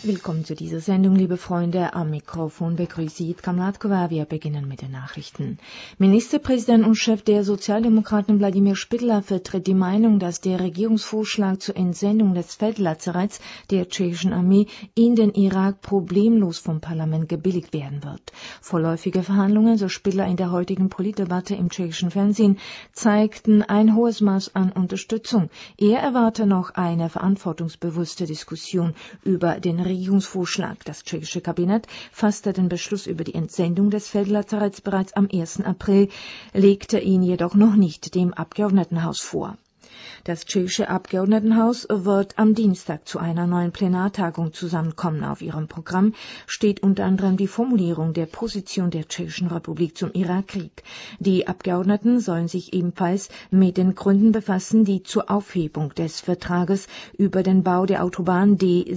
Willkommen zu dieser Sendung, liebe Freunde. Am Mikrofon begrüßt Sie Jitka Mladkova. Wir beginnen mit den Nachrichten. Ministerpräsident und Chef der Sozialdemokraten Wladimir Špidla vertritt die Meinung, dass der Regierungsvorschlag zur Entsendung des Feldlazaretts der tschechischen Armee in den Irak problemlos vom Parlament gebilligt werden wird. Vorläufige Verhandlungen, so Špidla in der heutigen Politdebatte im tschechischen Fernsehen, zeigten ein hohes Maß an Unterstützung. Er erwarte noch eine verantwortungsbewusste Diskussion über den Regierungsvorschlag. Das tschechische Kabinett fasste den Beschluss über die Entsendung des Feldlazaretts bereits am 1. April, legte ihn jedoch noch nicht dem Abgeordnetenhaus vor. Das tschechische Abgeordnetenhaus wird am Dienstag zu einer neuen Plenartagung zusammenkommen. Auf ihrem Programm steht unter anderem die Formulierung der Position der Tschechischen Republik zum Irakkrieg. Die Abgeordneten sollen sich ebenfalls mit den Gründen befassen, die zur Aufhebung des Vertrages über den Bau der Autobahn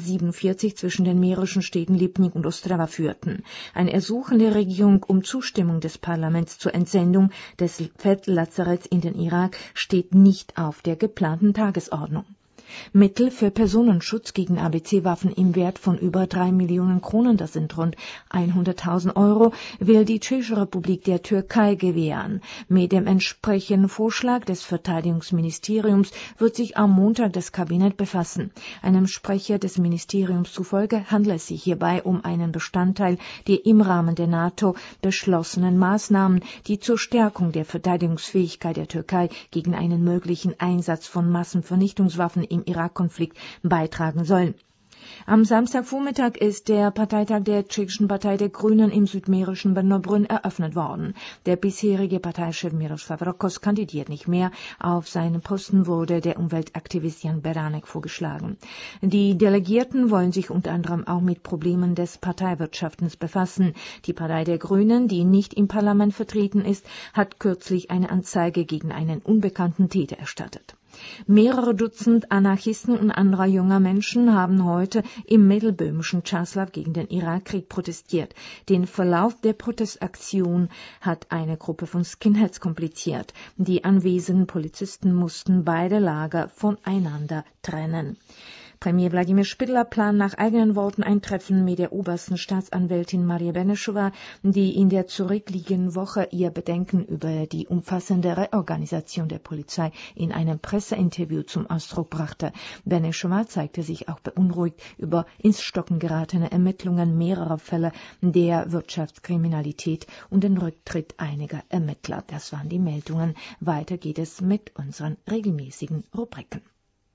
D47 zwischen den mährischen Städten Lipnik und Ostrava führten. Ein Ersuchen der Regierung um Zustimmung des Parlaments zur Entsendung des Feldlazaretts in den Irak steht nicht auf der geplanten Tagesordnung. Mittel für Personenschutz gegen ABC-Waffen im Wert von über 3 Millionen Kronen, das sind rund 100.000 Euro, will die Tschechische Republik der Türkei gewähren. Mit dem entsprechenden Vorschlag des Verteidigungsministeriums wird sich am Montag das Kabinett befassen. Einem Sprecher des Ministeriums zufolge handelt es sich hierbei um einen Bestandteil der im Rahmen der NATO beschlossenen Maßnahmen, die zur Stärkung der Verteidigungsfähigkeit der Türkei gegen einen möglichen Einsatz von Massenvernichtungswaffen im Irak-Konflikt beitragen sollen. Am Samstagvormittag ist der Parteitag der tschechischen Partei der Grünen im südmährischen Brno-Brünn eröffnet worden. Der bisherige Parteichef Miroslav Rokos kandidiert nicht mehr. Auf seinen Posten wurde der Umweltaktivist Jan Beránek vorgeschlagen. Die Delegierten wollen sich unter anderem auch mit Problemen des Parteiwirtschaftens befassen. Die Partei der Grünen, die nicht im Parlament vertreten ist, hat kürzlich eine Anzeige gegen einen unbekannten Täter erstattet. Mehrere Dutzend Anarchisten und anderer junger Menschen haben heute im mittelböhmischen Čáslav gegen den Irakkrieg protestiert. Den Verlauf der Protestaktion hat eine Gruppe von Skinheads kompliziert. Die anwesenden Polizisten mussten beide Lager voneinander trennen. Premier Wladimir Špidla plant nach eigenen Worten ein Treffen mit der obersten Staatsanwältin Maria Benešová, die in der zurückliegenden Woche ihr Bedenken über die umfassende Reorganisation der Polizei in einem Presseinterview zum Ausdruck brachte. Benešová zeigte sich auch beunruhigt über ins Stocken geratene Ermittlungen mehrerer Fälle der Wirtschaftskriminalität und den Rücktritt einiger Ermittler. Das waren die Meldungen. Weiter geht es mit unseren regelmäßigen Rubriken.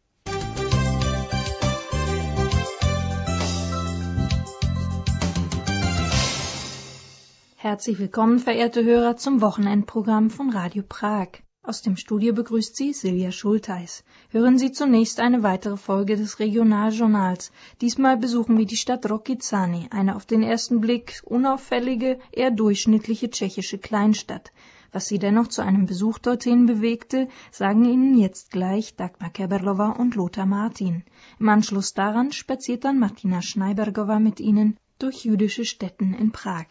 Herzlich willkommen, verehrte Hörer, zum Wochenendprogramm von Radio Prag. Aus dem Studio begrüßt Sie Silvia Schultheis. Hören Sie zunächst eine weitere Folge des Regionaljournals. Diesmal besuchen wir die Stadt Rokycany, eine auf den ersten Blick unauffällige, eher durchschnittliche tschechische Kleinstadt. Was Sie dennoch zu einem Besuch dorthin bewegte, sagen Ihnen jetzt gleich Dagmar Keberlova und Lothar Martin. Im Anschluss daran spaziert dann Martina Schneibergova mit Ihnen durch jüdische Stätten in Prag.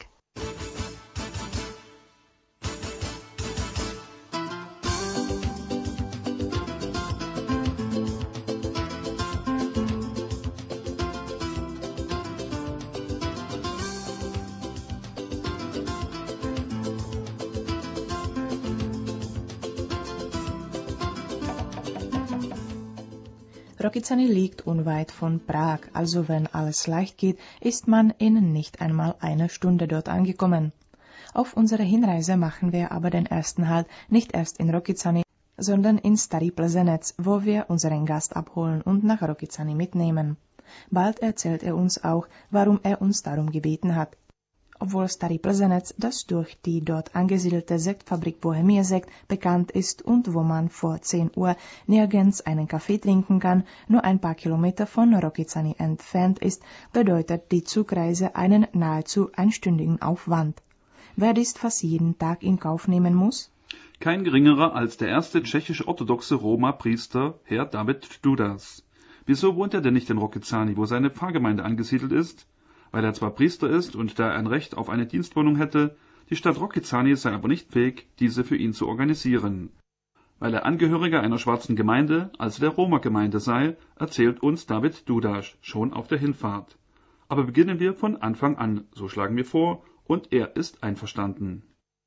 Rokycany liegt unweit von Prag, also wenn alles leicht geht, ist man in nicht einmal einer Stunde dort angekommen. Auf unserer Hinreise machen wir aber den ersten Halt nicht erst in Rokycany, sondern in Starý Plzeňec, wo wir unseren Gast abholen und nach Rokycany mitnehmen. Bald erzählt er uns auch, warum er uns darum gebeten hat. Obwohl Starý Plzeňec, das durch die dort angesiedelte Sektfabrik Bohemia Sekt bekannt ist und wo man vor 10 Uhr nirgends einen Kaffee trinken kann, nur ein paar Kilometer von Rokycany entfernt ist, bedeutet die Zugreise einen nahezu einstündigen Aufwand. Wer dies fast jeden Tag in Kauf nehmen muss? Kein geringerer als der erste tschechisch-orthodoxe Roma-Priester, Herr David Dudas. Wieso wohnt er denn nicht in Rokycany, wo seine Pfarrgemeinde angesiedelt ist? Weil er zwar Priester ist und da er ein Recht auf eine Dienstwohnung hätte, die Stadt Rokycany sei aber nicht fähig, diese für ihn zu organisieren. Weil er Angehöriger einer schwarzen Gemeinde, also der Roma-Gemeinde sei, erzählt uns David Dudas schon auf der Hinfahrt. Aber beginnen wir von Anfang an, so schlagen wir vor, und er ist einverstanden.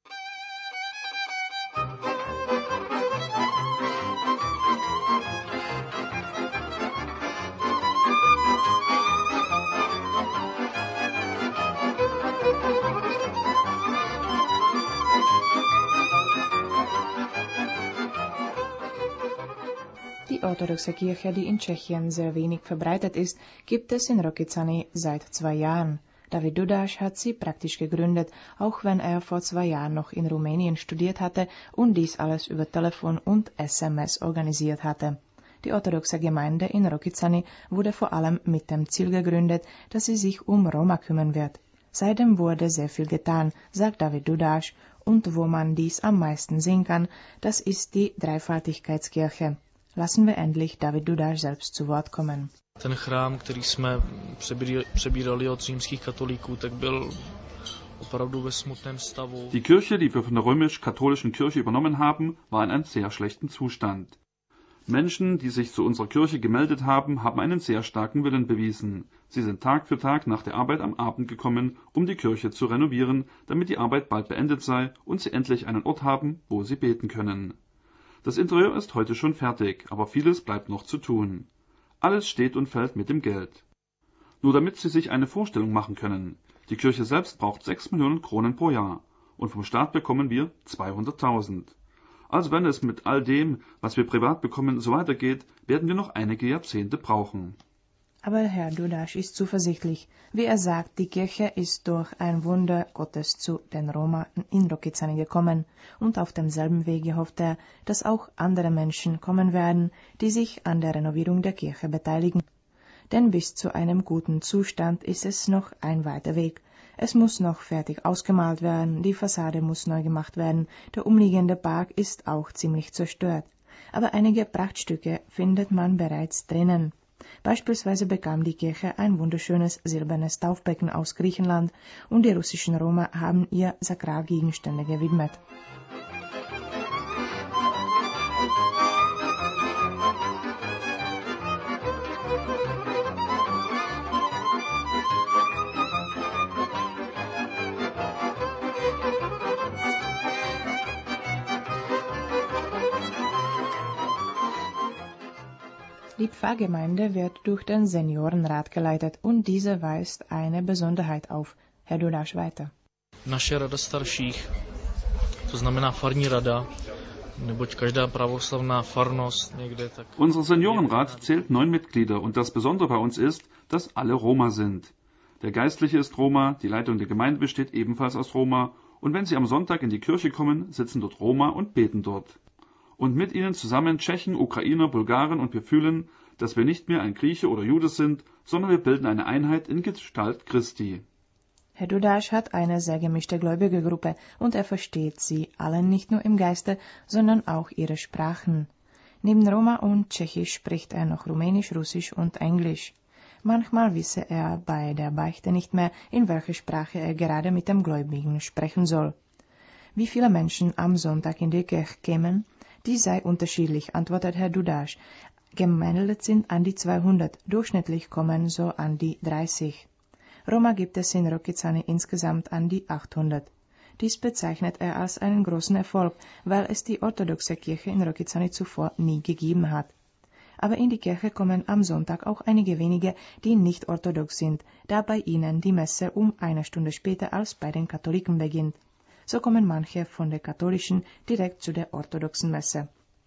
Die orthodoxe Kirche, die in Tschechien sehr wenig verbreitet ist, gibt es in Rokycany seit 2 Jahren. David Dudas hat sie praktisch gegründet, auch wenn er vor 2 Jahren noch in Rumänien studiert hatte und dies alles über Telefon und SMS organisiert hatte. Die orthodoxe Gemeinde in Rokycany wurde vor allem mit dem Ziel gegründet, dass sie sich um Roma kümmern wird. Seitdem wurde sehr viel getan, sagt David Dudas, und wo man dies am meisten sehen kann, das ist die Dreifaltigkeitskirche. Lassen wir endlich David Dudas selbst zu Wort kommen. Ten chrám, který jsme přebírali od římských katolíků, tak byl opravdu ve smutném stavu. Die Kirche, die wir von der römisch-katholischen Kirche übernommen haben, war in einem sehr schlechten Zustand. Menschen, die sich zu unserer Kirche gemeldet haben, haben einen sehr starken Willen bewiesen. Sie sind Tag für Tag nach der Arbeit am Abend gekommen, um die Kirche zu renovieren, damit die Arbeit bald beendet sei und sie endlich einen Ort haben, wo sie beten können. Das Interieur ist heute schon fertig, aber vieles bleibt noch zu tun. Alles steht und fällt mit dem Geld. Nur damit Sie sich eine Vorstellung machen können, die Kirche selbst braucht 6 Millionen Kronen pro Jahr und vom Staat bekommen wir 200.000. Also wenn es mit all dem, was wir privat bekommen, so weitergeht, werden wir noch einige Jahrzehnte brauchen. Aber Herr Dudas ist zuversichtlich. Wie er sagt, die Kirche ist durch ein Wunder Gottes zu den Roma in Rokycany gekommen und auf demselben Wege hofft er, dass auch andere Menschen kommen werden, die sich an der Renovierung der Kirche beteiligen. Denn bis zu einem guten Zustand ist es noch ein weiter Weg. Es muss noch fertig ausgemalt werden, die Fassade muss neu gemacht werden, der umliegende Park ist auch ziemlich zerstört. Aber einige Prachtstücke findet man bereits drinnen. Beispielsweise bekam die Kirche ein wunderschönes silbernes Taufbecken aus Griechenland und die russischen Roma haben ihr Sakralgegenstände gewidmet. Die Pfarrgemeinde wird durch den Seniorenrat geleitet und diese weist eine Besonderheit auf. Herr Dudas weiter. Naše rada starších, to znamená farní rada, neboť každá pravoslavná farnost někde tak... Unser Seniorenrat zählt 9 Mitglieder und das Besondere bei uns ist, dass alle Roma sind. Der Geistliche ist Roma, die Leitung der Gemeinde besteht ebenfalls aus Roma und wenn sie am Sonntag in die Kirche kommen, sitzen dort Roma und beten dort. Und mit ihnen zusammen Tschechen, Ukrainer, Bulgaren und wir fühlen, dass wir nicht mehr ein Grieche oder Jude sind, sondern wir bilden eine Einheit in Gestalt Christi. Herr Dudas hat eine sehr gemischte gläubige Gruppe und er versteht sie alle nicht nur im Geiste, sondern auch ihre Sprachen. Neben Roma und Tschechisch spricht er noch Rumänisch, Russisch und Englisch. Manchmal wisse er bei der Beichte nicht mehr, in welcher Sprache er gerade mit dem Gläubigen sprechen soll. Wie viele Menschen am Sonntag in die Kirche kämen? Dies sei unterschiedlich, antwortet Herr Dudas. Gemeldet sind an die 200, durchschnittlich kommen so an die 30. Roma gibt es in Rokycany insgesamt an die 800. Dies bezeichnet er als einen großen Erfolg, weil es die orthodoxe Kirche in Rokycany zuvor nie gegeben hat. Aber in die Kirche kommen am Sonntag auch einige wenige, die nicht orthodox sind, da bei ihnen die Messe um 1 Stunde später als bei den Katholiken beginnt. So kommen manche von der katholischen direkt zu der orthodoxen Messe.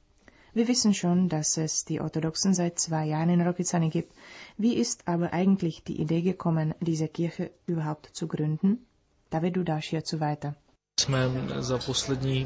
Wir wissen schon, dass es die Orthodoxen seit 2 Jahren in Rokycany gibt. Wie ist aber eigentlich die Idee gekommen, diese Kirche überhaupt zu gründen? David Dudas hierzu weiter. Jsme za poslední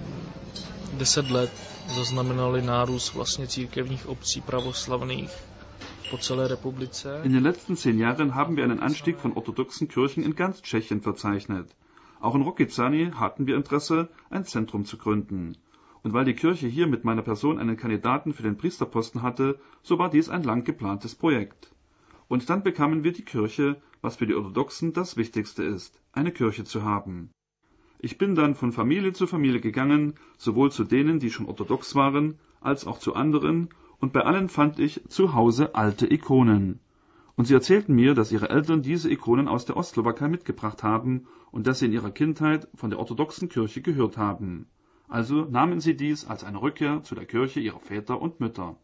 10 let zaznamenali nárůst vlastně církevních obcí pravoslavných po celé republice. In den letzten 10 Jahren haben wir einen Anstieg von orthodoxen Kirchen in ganz Tschechien verzeichnet. Auch in Rokycany hatten wir Interesse, ein Zentrum zu gründen. Und weil die Kirche hier mit meiner Person einen Kandidaten für den Priesterposten hatte, so war dies ein lang geplantes Projekt. Und dann bekamen wir die Kirche, was für die Orthodoxen das Wichtigste ist, eine Kirche zu haben. Ich bin dann von Familie zu Familie gegangen, sowohl zu denen, die schon orthodox waren, als auch zu anderen, und bei allen fand ich zu Hause alte Ikonen. Und sie erzählten mir, dass ihre Eltern diese Ikonen aus der Ostslowakei mitgebracht haben und dass sie in ihrer Kindheit von der orthodoxen Kirche gehört haben. Also nahmen sie dies als eine Rückkehr zu der Kirche ihrer Väter und Mütter.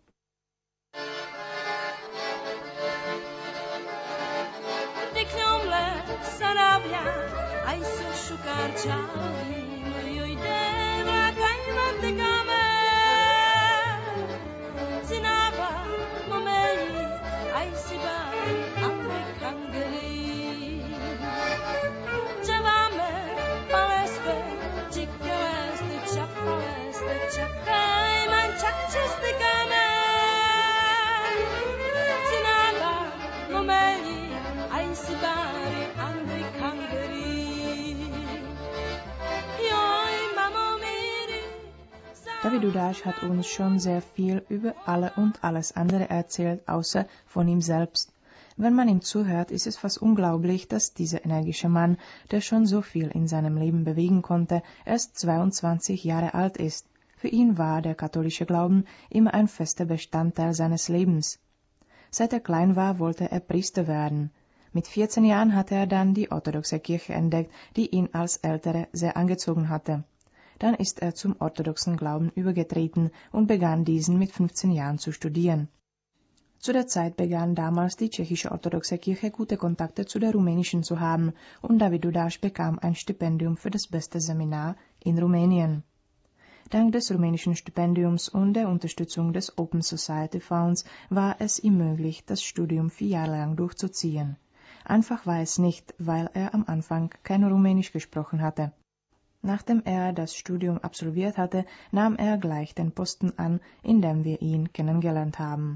David Dudas hat uns schon sehr viel über alle und alles andere erzählt, außer von ihm selbst. Wenn man ihm zuhört, ist es fast unglaublich, dass dieser energische Mann, der schon so viel in seinem Leben bewegen konnte, erst 22 Jahre alt ist. Für ihn war der katholische Glauben immer ein fester Bestandteil seines Lebens. Seit er klein war, wollte er Priester werden. Mit 14 Jahren hatte er dann die orthodoxe Kirche entdeckt, die ihn als Ältere sehr angezogen hatte. Dann ist er zum orthodoxen Glauben übergetreten und begann diesen mit 15 Jahren zu studieren. Zu der Zeit begann damals die tschechische orthodoxe Kirche gute Kontakte zu der rumänischen zu haben und David Dudas bekam ein Stipendium für das beste Seminar in Rumänien. Dank des rumänischen Stipendiums und der Unterstützung des Open Society Fonds war es ihm möglich, das Studium 4 Jahre lang durchzuziehen. Einfach war es nicht, weil er am Anfang kein Rumänisch gesprochen hatte. Nachdem er das Studium absolviert hatte, nahm er gleich den Posten an, in dem wir ihn kennengelernt haben.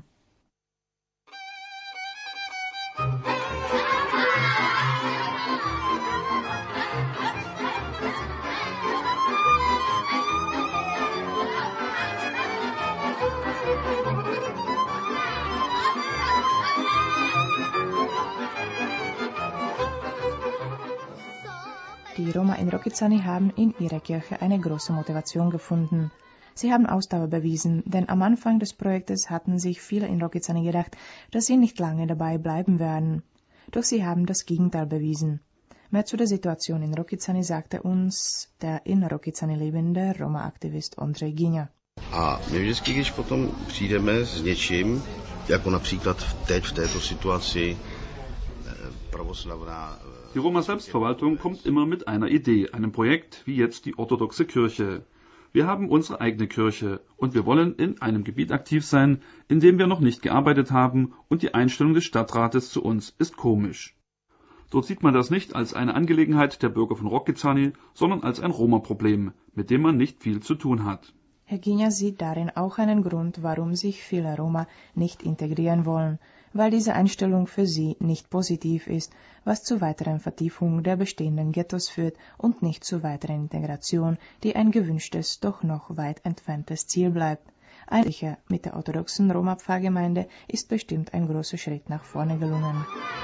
Die Roma in Rokycany haben in ihrer Kirche eine große Motivation gefunden. Sie haben Ausdauer bewiesen, denn am Anfang des Projektes hatten sich viele in Rokycany gedacht, dass sie nicht lange dabei bleiben werden. Doch sie haben das Gegenteil bewiesen. Mehr zu der Situation in Rokycany sagte uns der in Rokycany lebende Roma-Aktivist Ondřej Gyňa. A my vždycky, když potom přijdeme s něčím, jako například teď v této situaci pravoslavná. Die Roma-Selbstverwaltung kommt immer mit einer Idee, einem Projekt wie jetzt die orthodoxe Kirche. Wir haben unsere eigene Kirche und wir wollen in einem Gebiet aktiv sein, in dem wir noch nicht gearbeitet haben und die Einstellung des Stadtrates zu uns ist komisch. Dort sieht man das nicht als eine Angelegenheit der Bürger von Rokycany, sondern als ein Roma-Problem, mit dem man nicht viel zu tun hat. Herr Gyňa sieht darin auch einen Grund, warum sich viele Roma nicht integrieren wollen, weil diese Einstellung für sie nicht positiv ist, was zu weiteren Vertiefung der bestehenden Ghettos führt und nicht zu weiteren Integration, die ein gewünschtes, doch noch weit entferntes Ziel bleibt. Einige mit der orthodoxen Roma-Pfarrgemeinde ist bestimmt ein großer Schritt nach vorne gelungen.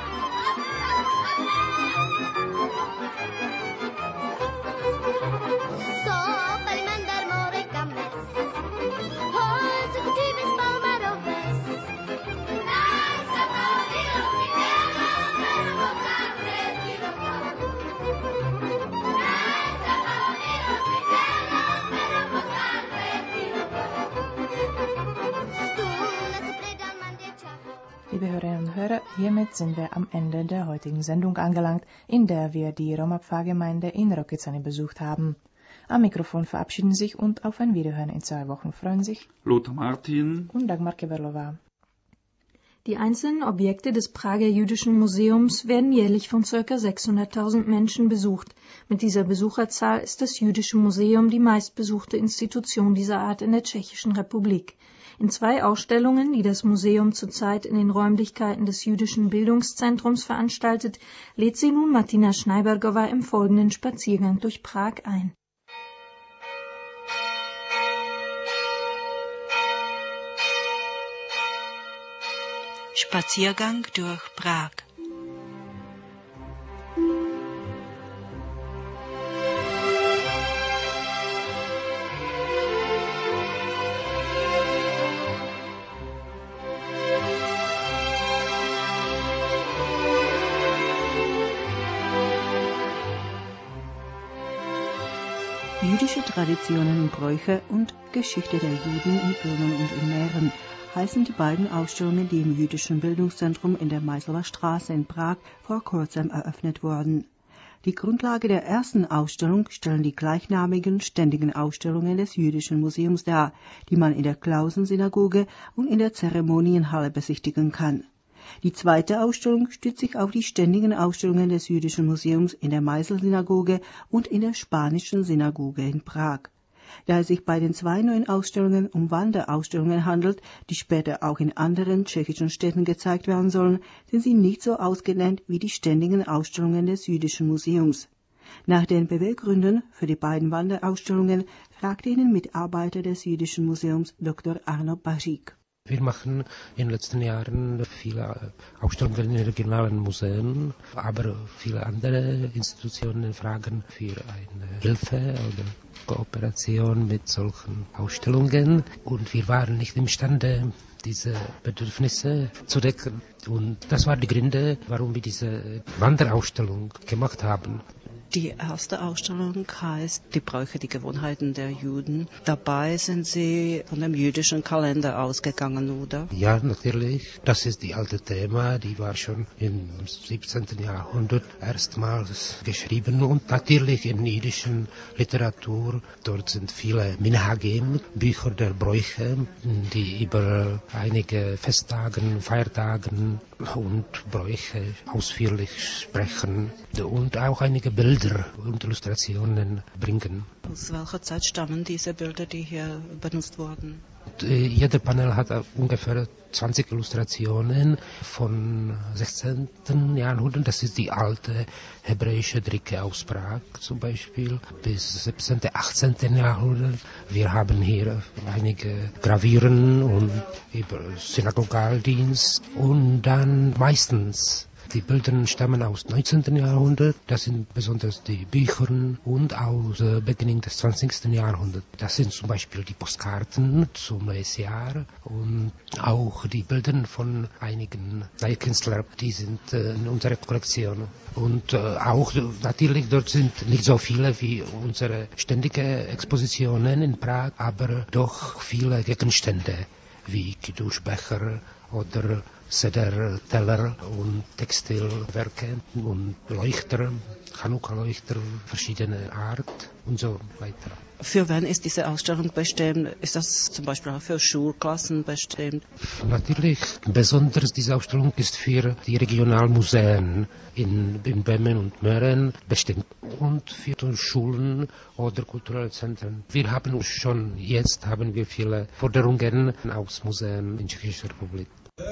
Liebe Hörerinnen und Hörer, hiermit sind wir am Ende der heutigen Sendung angelangt, in der wir die Roma-Pfarrgemeinde in Rokycany besucht haben. Am Mikrofon verabschieden sich und auf ein Wiederhören in 2 Wochen freuen sich Lothar Martin und Dagmar Keberlova. Die einzelnen Objekte des Prager Jüdischen Museums werden jährlich von ca. 600.000 Menschen besucht. Mit dieser Besucherzahl ist das Jüdische Museum die meistbesuchte Institution dieser Art in der Tschechischen Republik. In 2 Ausstellungen, die das Museum zurzeit in den Räumlichkeiten des Jüdischen Bildungszentrums veranstaltet, lädt sie nun Martina Schneibergova im folgenden Spaziergang durch Prag ein. Spaziergang durch Prag. Jüdische Traditionen und Bräuche und Geschichte der Juden in Böhmen und in Mähren heißen die beiden Ausstellungen, die im Jüdischen Bildungszentrum in der Meißeler Straße in Prag vor kurzem eröffnet wurden. Die Grundlage der ersten Ausstellung stellen die gleichnamigen ständigen Ausstellungen des Jüdischen Museums dar, die man in der Klausensynagoge und in der Zeremonienhalle besichtigen kann. Die zweite Ausstellung stützt sich auf die ständigen Ausstellungen des Jüdischen Museums in der Meißel-Synagoge und in der Spanischen Synagoge in Prag. Da es sich bei den zwei neuen Ausstellungen um Wanderausstellungen handelt, die später auch in anderen tschechischen Städten gezeigt werden sollen, sind sie nicht so ausgedehnt wie die ständigen Ausstellungen des Jüdischen Museums. Nach den Beweggründen für die beiden Wanderausstellungen fragte ihn ein Mitarbeiter des Jüdischen Museums Dr. Arno Bařík. Wir machen in den letzten Jahren viele Ausstellungen in regionalen Museen, aber viele andere Institutionen fragen für eine Hilfe oder Kooperation mit solchen Ausstellungen. Und wir waren nicht imstande, diese Bedürfnisse zu decken. Und das waren die Gründe, warum wir diese Wanderausstellung gemacht haben. Die erste Ausstellung heißt Die Bräuche, die Gewohnheiten der Juden. Dabei sind Sie von dem jüdischen Kalender ausgegangen, oder? Ja, natürlich. Das ist die alte Thema, die war schon im 17. Jahrhundert erstmals geschrieben. Und natürlich in jüdischen Literatur, dort sind viele Minhagim, Bücher der Bräuche, die über einige Festtagen, Feiertagen und Bräuche ausführlich sprechen und auch einige Bilder und Illustrationen bringen. Aus welcher Zeit stammen diese Bilder, die hier benutzt wurden? Jeder Panel hat ungefähr 20 Illustrationen von 16. Jahrhundert. Das ist die alte hebräische Dricke aus Prag zum Beispiel bis 17. 18. Jahrhundert. Wir haben hier einige Gravieren und über Synagogaldienst und dann meistens die Bilder stammen aus 19. Jahrhundert, das sind besonders die Bücher und aus Beginn des 20. Jahrhunderts. Das sind zum Beispiel die Postkarten zum neues Jahr und auch die Bilder von einigen Künstlern, die sind in unserer Kollektion. Und auch natürlich dort sind nicht so viele wie unsere ständige Expositionen in Prag, aber doch viele Gegenstände wie Kiddushbecher oder Seder-Teller und Textilwerke und Leuchter, Chanukka-Leuchter, verschiedene Art und so weiter. Für wen ist diese Ausstellung bestimmt? Ist das zum Beispiel auch für Schulklassen bestimmt? Natürlich, besonders diese Ausstellung ist für die Regionalmuseen in Böhmen und Mähren bestimmt und für Schulen oder kulturelle Zentren. Wir haben jetzt viele Forderungen aus Museen in der Tschechischen Republik.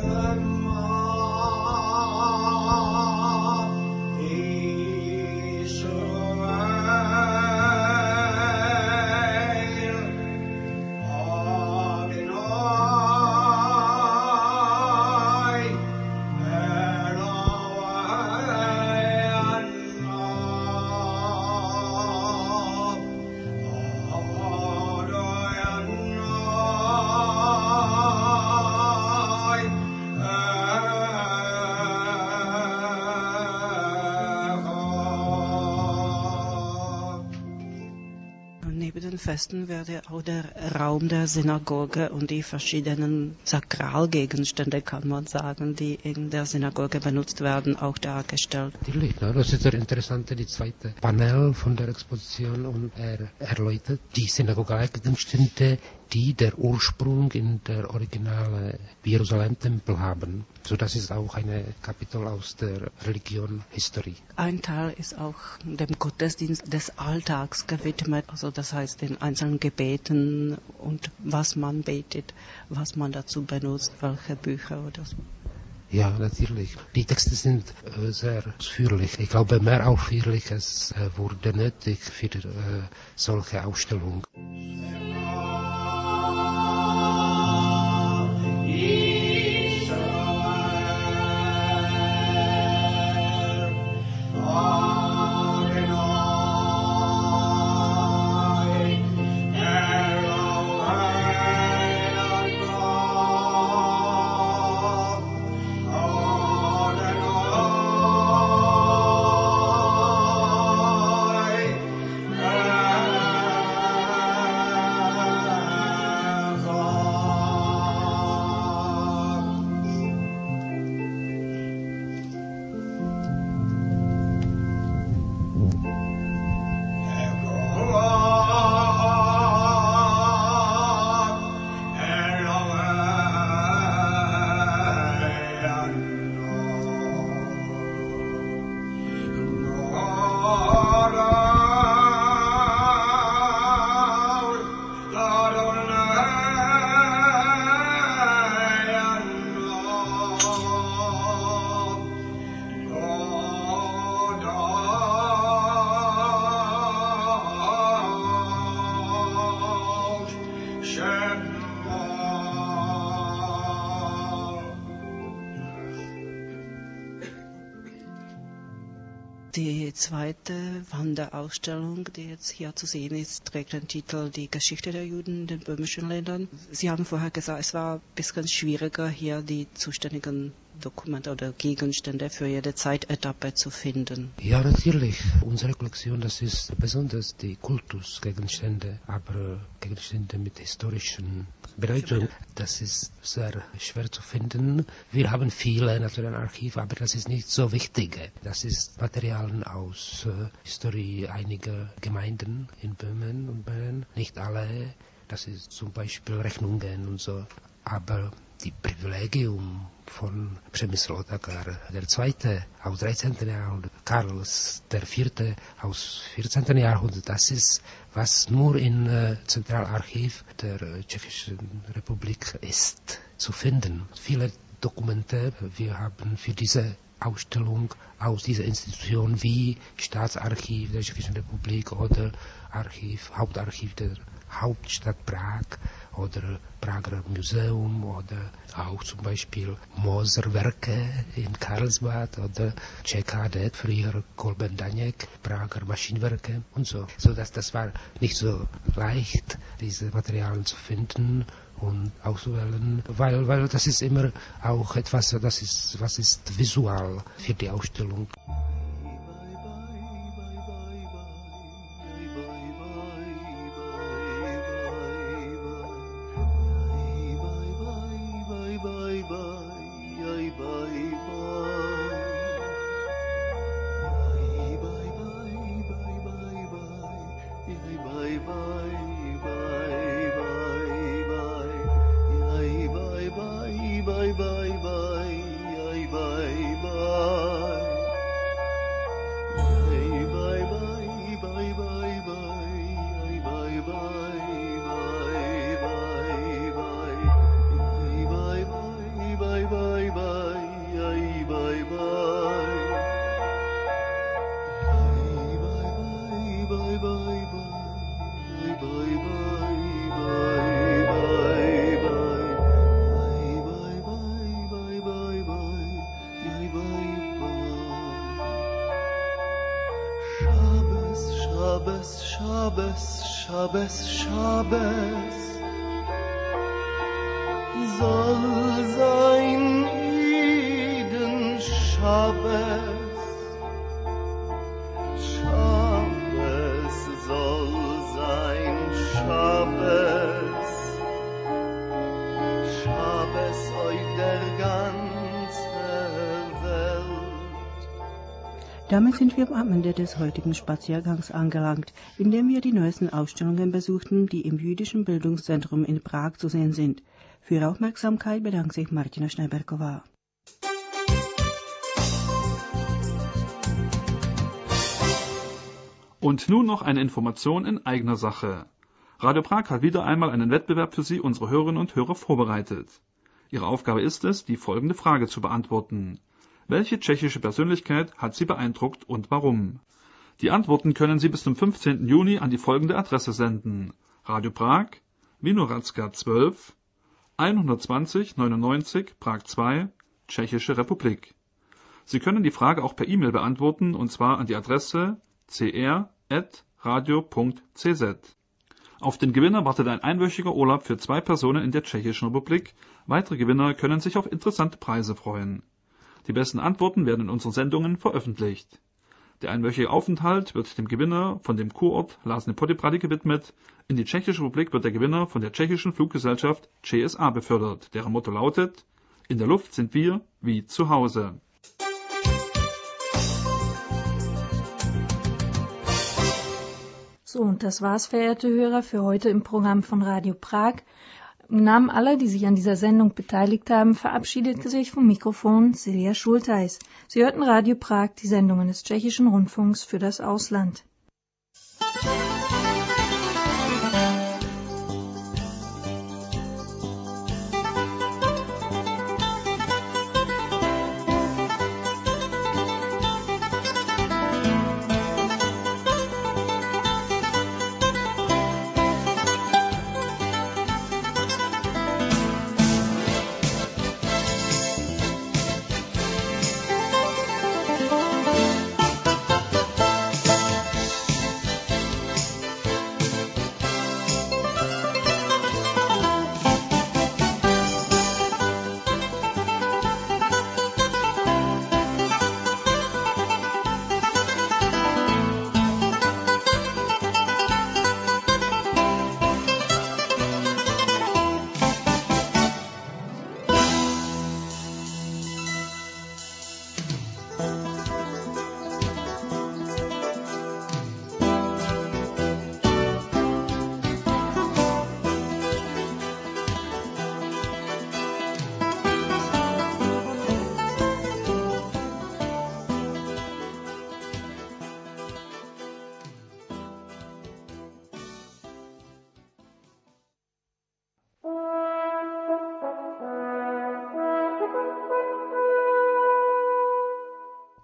Festen werde auch der Raum der Synagoge und die verschiedenen Sakralgegenstände, kann man sagen, die in der Synagoge benutzt werden, auch dargestellt. Natürlich, das ist sehr interessant, die zweite Panel von der Exposition und er erläutert die Synagogalgegenstände, die der Ursprung in der originalen Jerusalem-Tempel haben. So, das ist auch ein Kapitel aus der Religion, Historie. Ein Teil ist auch dem Gottesdienst des Alltags gewidmet, also das heißt den einzelnen Gebeten und was man betet, was man dazu benutzt, welche Bücher oder so. Ja, natürlich. Die Texte sind sehr ausführlich. Ich glaube, mehr Ausführliches wurde nötig für solche Ausstellungen. Die zweite Wanderausstellung, die jetzt hier zu sehen ist, trägt den Titel Die Geschichte der Juden in den böhmischen Ländern. Sie haben vorher gesagt, es war ein bisschen schwieriger, hier die zuständigen Dokumente oder Gegenstände für jede Zeitetappe zu finden. Ja, natürlich. Unsere Kollektion, das ist besonders die Kultusgegenstände, aber Gegenstände mit historischen Bedeutung, das ist sehr schwer zu finden. Wir haben viele natürlich im Archiv, aber das ist nicht so wichtig. Das ist Materialien aus Historie einiger Gemeinden in Böhmen und Bayern. Nicht alle, das ist zum Beispiel Rechnungen und so, aber die Privilegium von Přemysl Otakar II. Aus 13. Jahrhundert, Karls IV. Aus 14. Jahrhundert, das ist, was nur im Zentralarchiv der Tschechischen Republik ist zu finden. Viele Dokumente, wir haben für diese Ausstellung aus dieser Institution wie Staatsarchiv der Tschechischen Republik oder Hauptarchiv der Hauptstadt Prag oder Prager Museum oder auch zum Beispiel Moser-Werke in Karlsbad oder ČKD, früher Kolben Daněk, Prager Maschinenwerke und so. Sodass das war nicht so leicht, diese Materialien zu finden und auszuwählen, weil das ist immer auch etwas, was ist visual für die Ausstellung. Schabes soll sein Eden, Schabes soll sein, Schabes auf der ganzen Welt. Damit sind wir am Ende des heutigen Spaziergangs angelangt, in dem wir die neuesten Ausstellungen besuchten, die im Jüdischen Bildungszentrum in Prag zu sehen sind. Für Aufmerksamkeit bedankt sich Martina Schneiberková. Und nun noch eine Information in eigener Sache. Radio Prag hat wieder einmal einen Wettbewerb für Sie, unsere Hörerinnen und Hörer, vorbereitet. Ihre Aufgabe ist es, die folgende Frage zu beantworten. Welche tschechische Persönlichkeit hat Sie beeindruckt und warum? Die Antworten können Sie bis zum 15. Juni an die folgende Adresse senden. Radio Prag, Vinohradská 12, 120 99 Prag 2, Tschechische Republik. Sie können die Frage auch per E-Mail beantworten, und zwar an die Adresse cr@radio.cz. Auf den Gewinner wartet ein einwöchiger Urlaub für 2 Personen in der Tschechischen Republik. Weitere Gewinner können sich auf interessante Preise freuen. Die besten Antworten werden in unseren Sendungen veröffentlicht. Der einwöchige Aufenthalt wird dem Gewinner von dem Kurort Lázně Poděbrady gewidmet. In die Tschechische Republik wird der Gewinner von der tschechischen Fluggesellschaft ČSA befördert, deren Motto lautet: In der Luft sind wir wie zu Hause. So, und das war's, verehrte Hörer, für heute im Programm von Radio Prag. Im Namen aller, die sich an dieser Sendung beteiligt haben, verabschiedet sich vom Mikrofon Silja Schultheis. Sie hörten Radio Prag, die Sendungen des Tschechischen Rundfunks für das Ausland.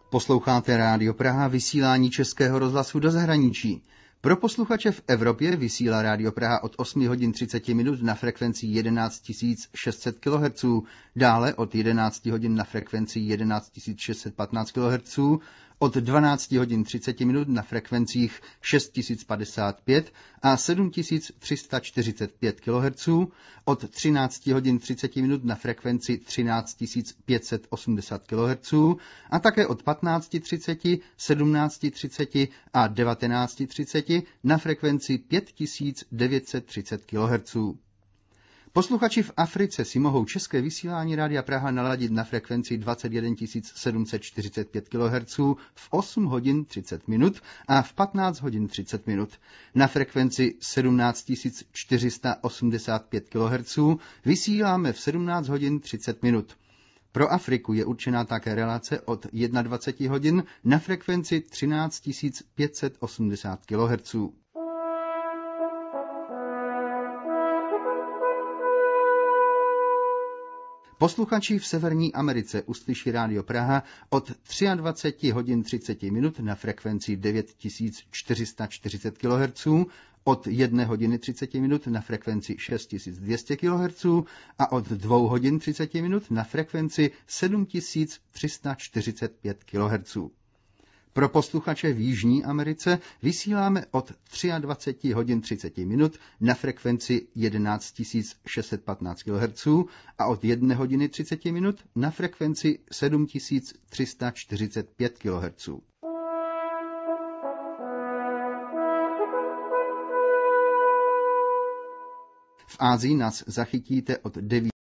Posloucháte Rádio Praha, vysílání Českého rozhlasu do zahraničí. Pro posluchače v Evropě vysílá Rádio Praha od 8 hodin 30 minut na frekvenci 11 600 kHz, dále od 11 hodin na frekvenci 11 615 kHz, od 12 hodin 30 minut na frekvencích 6055 a 7345 kHz, od 13 hodin 30 minut na frekvenci 13 580 kHz a také od 15:30, 17:30 a 19:30 na frekvenci 5930 kHz. Posluchači v Africe si mohou české vysílání Rádia Praha naladit na frekvenci 21 745 kHz v 8 hodin 30 minut a v 15 hodin 30 minut. Na frekvenci 17 485 kHz vysíláme v 17 hodin 30 minut. Pro Afriku je určená také relace od 21 hodin na frekvenci 13 580 kHz. Posluchači v Severní Americe uslyší Rádio Praha od 23 hodin 30 minut na frekvenci 9440 kHz, od 1 hodiny 30 minut na frekvenci 6200 kHz a od 2 hodin 30 minut na frekvenci 7345 kHz. Pro posluchače v Jižní Americe vysíláme od 23 hodin 30 minut na frekvenci 11 615 kHz a od 1 hodiny 30 minut na frekvenci 7345 kHz. V Ázii nás zachytíte od 9